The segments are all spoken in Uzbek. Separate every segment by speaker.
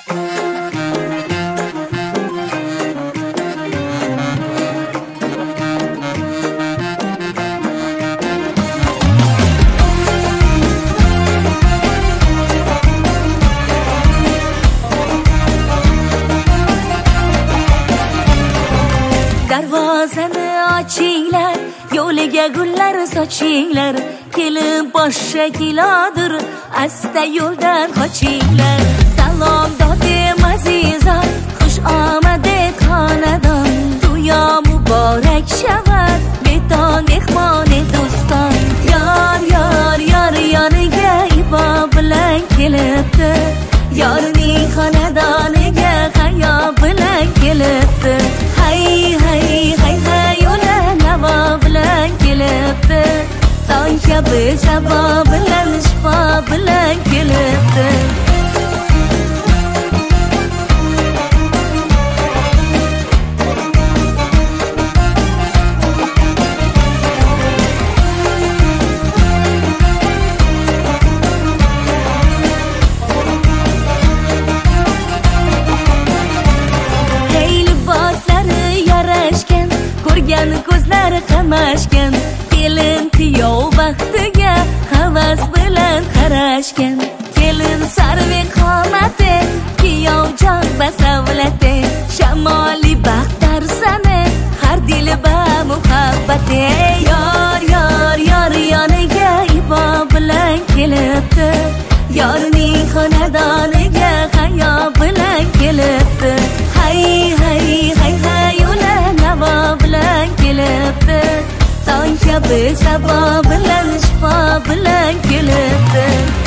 Speaker 1: Darvozani ochinglar, yo'liga gullar sochinglar, kelin boshqa kilodir, asta yo'ldan qochinglar. Salom dodim azizlar, xush omaded xonadon, duyo muborak shavad, beton mehmoni do'ston. Yor yor yor yoniga ibo bilan kelibdi, yorning xonadoniga hayo bilan kelibdi. Hay hay hay hay yo'la navo bilan kelibdi, tong kabi sabo bilan shifo bilan kelibdi. Ko'rgan ko'zlari qamashgan, kelin kuyov baxtiga havas bilan qarashgan. Kelin sarvi qomati, kuyov jon basavlati, shamoli baxtar sani, har dili ba muhabbati. Yor yor yor yoniga ibo bilan kelibdi, yorning xonadoniga hayo bilan kelibdi. Hay hay hay hay yo'la navo bilan kelibdi, tong kabi sabo bilan shifo bilan kelibdi.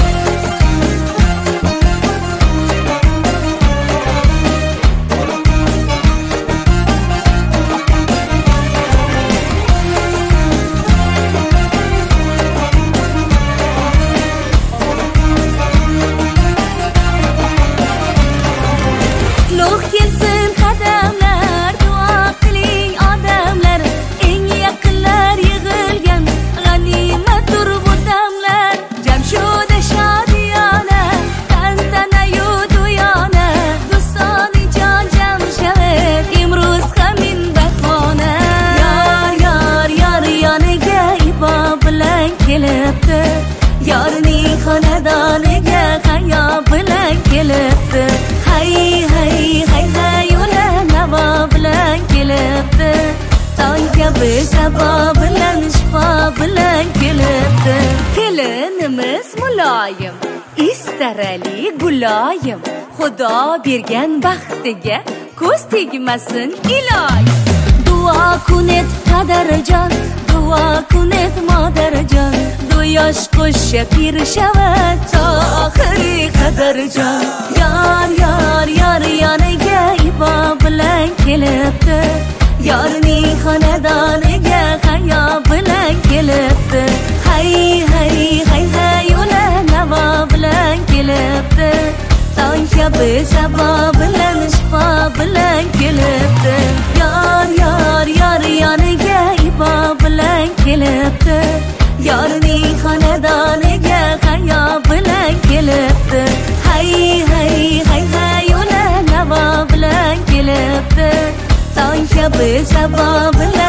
Speaker 1: Qutlug' kelsin qadamlar, duo qiling odamlar, eng yaqinlar yig'ilgan, g'animatdir bu damlar. Jamshuda shodiyona, tantanayu to'yona, do'stoni jon jamshaved, imro'z hamin bahona. Yor yor yor yoniga ibo bilan kelibdi, yorning xonadoniga hayo bilan kelibdi. Hay hay hay hay yo'la navo bilan kelibdi, tong kabi sabo bilan shifo bilan kelibdi. Kelinimiz muloyim, istarali guloyim, Xudo bergan baxtiga ko'z tegmasin iloyim. Duo kunet qadrjon, duo kunet modarjon, yosh qo'shcha pir shavad, to oxiri qadrjon. Yor yor yor yoniga ibo bilan kelibdi, yorning xonadoniga hayo bilan kelibdi. Hay hay hay hay yo'la navo bilan kelibdi, tong kabi sabo bilan shifo bilan kelibdi. Yor yor yor yoniga ibo bilan kelibdi, yorning xonadoniga hayo bilan kelibdi. Hay hay hay hay yo'la navo bilan kelibdi, tong kabi sabo bilan